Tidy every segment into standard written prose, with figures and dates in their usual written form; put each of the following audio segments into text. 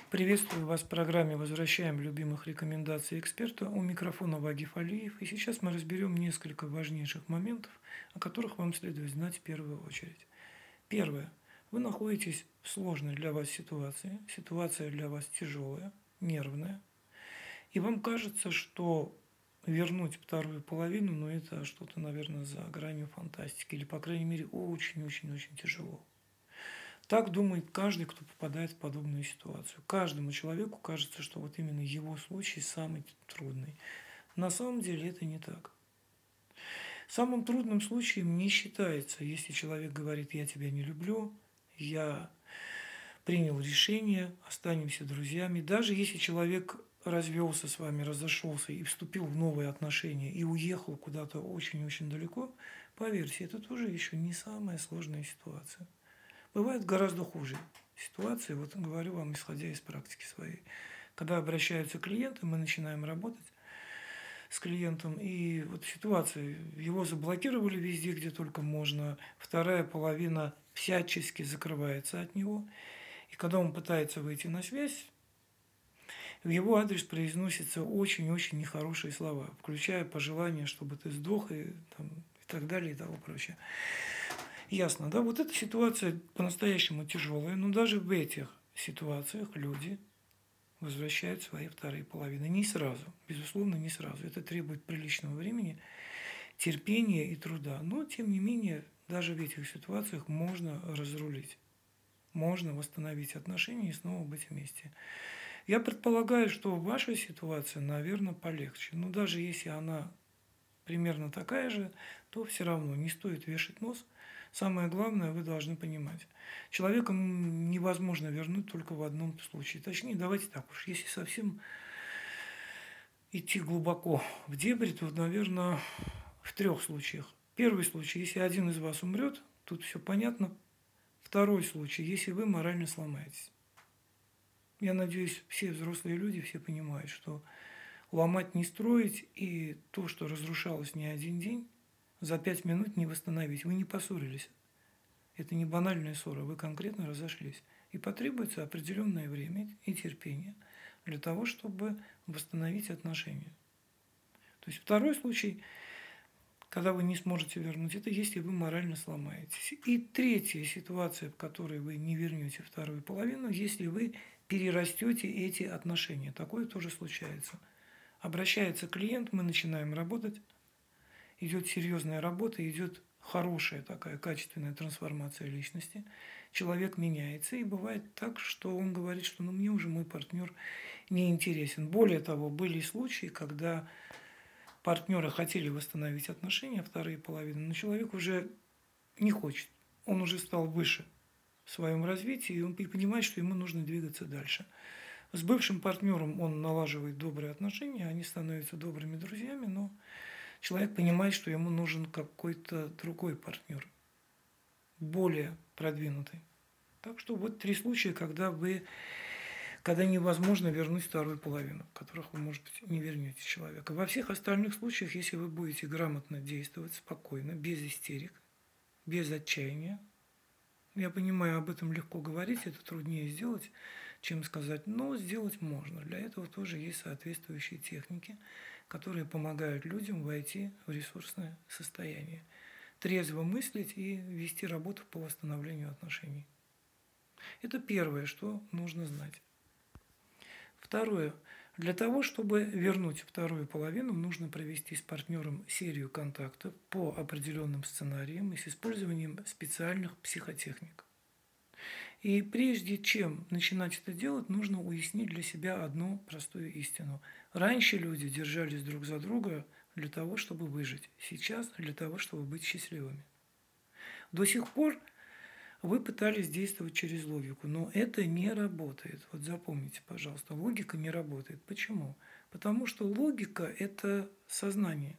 Приветствую вас в программе «Возвращаем любимых рекомендаций эксперта». У микрофона Вагиф Алиев. И сейчас мы разберем несколько важнейших моментов, о которых вам следует знать в первую очередь. Первое. Вы находитесь в сложной для вас ситуации. Ситуация для вас тяжелая, нервная. И вам кажется, что вернуть вторую половину, это что-то, наверное, за гранью фантастики. Или, по крайней мере, очень-очень-очень тяжело. Так думает каждый, кто попадает в подобную ситуацию. Каждому человеку кажется, что вот именно его случай самый трудный. На самом деле это не так. Самым трудным случаем не считается, если человек говорит: «Я тебя не люблю», «Я принял решение, останемся друзьями». Даже если человек развелся с вами, разошелся и вступил в новые отношения и уехал куда-то очень-очень далеко, поверьте, это тоже еще не самая сложная ситуация. Бывает гораздо хуже ситуации, вот говорю вам, исходя из практики своей. Когда обращаются клиенты, мы начинаем работать с клиентом, и вот ситуация, его заблокировали везде, где только можно, вторая половина всячески закрывается от него, и когда он пытается выйти на связь, в его адрес произносятся очень-очень нехорошие слова, включая пожелание, чтобы ты сдох и так далее и тому прочее. Ясно, да? Вот эта ситуация по-настоящему тяжелая, но даже в этих ситуациях люди возвращают свои вторые половины. Не сразу, безусловно, не сразу. Это требует приличного времени, терпения и труда. Но, тем не менее, даже в этих ситуациях можно разрулить. Можно восстановить отношения и снова быть вместе. Я предполагаю, что ваша ситуация, наверное, полегче. Но даже если она примерно такая же, то все равно не стоит вешать нос. Самое главное, вы должны понимать, человека невозможно вернуть только в одном случае. Точнее, давайте так уж, если совсем идти глубоко в дебри, то, наверное, в трех случаях. Первый случай, если один из вас умрет, тут все понятно. Второй случай, если вы морально сломаетесь. Я надеюсь, все взрослые люди, все понимают, что ломать не строить, и то, что разрушалось не один день, за 5 минут не восстановить. Вы не поссорились. Это не банальная ссора, вы конкретно разошлись. И потребуется определенное время и терпение для того, чтобы восстановить отношения. То есть второй случай, когда вы не сможете вернуть, это если вы морально сломаетесь. И третья ситуация, в которой вы не вернете вторую половину, если вы перерастете эти отношения. Такое тоже случается. Обращается клиент, мы начинаем работать, идет серьезная работа, идет хорошая такая качественная трансформация личности. Человек меняется, и бывает так, что он говорит, что мне уже мой партнер не интересен. Более того, были случаи, когда партнеры хотели восстановить отношения, вторые половины, но человек уже не хочет. Он уже стал выше в своем развитии, и он понимает, что ему нужно двигаться дальше. С бывшим партнером он налаживает добрые отношения, они становятся добрыми друзьями, но человек понимает, что ему нужен какой-то другой партнер, более продвинутый. Так что вот три случая, когда невозможно вернуть вторую половину, в которых вы, может быть, не вернете человека. Во всех остальных случаях, если вы будете грамотно действовать, спокойно, без истерик, без отчаяния, я понимаю, об этом легко говорить, это труднее сделать, чем сказать, но сделать можно. Для этого тоже есть соответствующие техники, которые помогают людям войти в ресурсное состояние, трезво мыслить и вести работу по восстановлению отношений. Это первое, что нужно знать. Второе. Для того, чтобы вернуть вторую половину, нужно провести с партнером серию контактов по определенным сценариям и с использованием специальных психотехник. И прежде чем начинать это делать, нужно уяснить для себя одну простую истину. Раньше люди держались друг за друга для того, чтобы выжить. Сейчас для того, чтобы быть счастливыми. До сих пор вы пытались действовать через логику, но это не работает. Вот запомните, пожалуйста, логика не работает. Почему? Потому что логика – это сознание.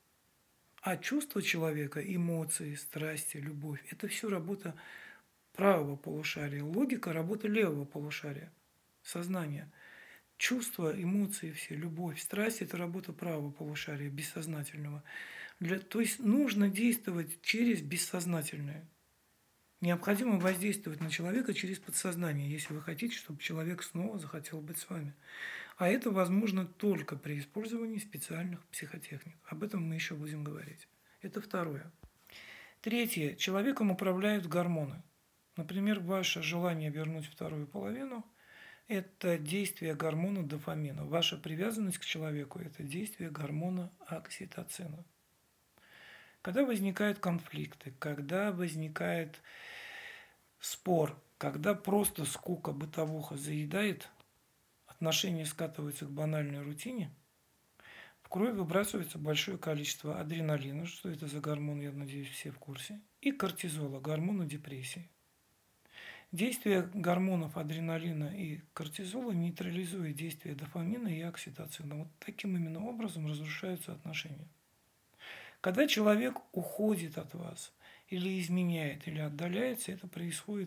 А чувства человека, эмоции, страсти, любовь – это все работа правого полушария. Логика – работа левого полушария, сознание. Чувства, эмоции все, любовь, страсть – это работа правого полушария, бессознательного. То есть нужно действовать через бессознательное. Необходимо воздействовать на человека через подсознание, если вы хотите, чтобы человек снова захотел быть с вами. А это возможно только при использовании специальных психотехник. Об этом мы еще будем говорить. Это второе. Третье. Человеком управляют гормоны. Например, ваше желание вернуть вторую половину – это действие гормона дофамина. Ваша привязанность к человеку – это действие гормона окситоцина. Когда возникают конфликты, когда возникает спор, когда просто скука, бытовуха заедает, отношения скатываются к банальной рутине, в кровь выбрасывается большое количество адреналина, что это за гормон, я надеюсь, все в курсе, и кортизола, гормона депрессии. Действие гормонов адреналина и кортизола нейтрализует действие дофамина и окситоцина. Вот таким именно образом разрушаются отношения. Когда человек уходит от вас, или изменяет, или отдаляется, это происходит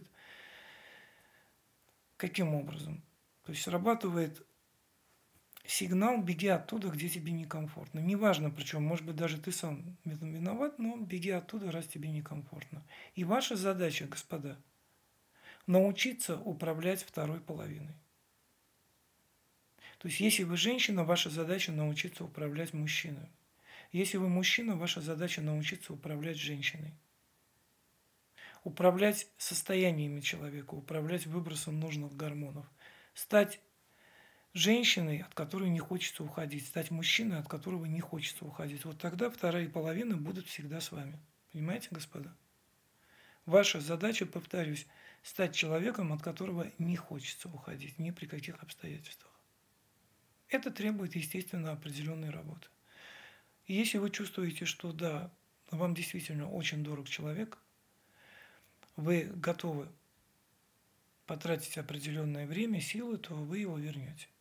каким образом? То есть срабатывает сигнал «беги оттуда, где тебе некомфортно». Неважно, причем, может быть, даже ты сам в этом виноват, но беги оттуда, раз тебе некомфортно. И ваша задача, господа, научиться управлять второй половиной. То есть, если вы женщина, ваша задача научиться управлять мужчиной. Если вы мужчина, ваша задача научиться управлять женщиной. Управлять состояниями человека, управлять выбросом нужных гормонов. Стать женщиной, от которой не хочется уходить, стать мужчиной, от которого не хочется уходить. Вот тогда вторая половина будет всегда с вами. Понимаете, господа? Ваша задача, повторюсь, стать человеком, от которого не хочется уходить ни при каких обстоятельствах. Это требует, естественно, определенной работы. И если вы чувствуете, что да, вам действительно очень дорог человек, вы готовы потратить определенное время, силы, то вы его вернете.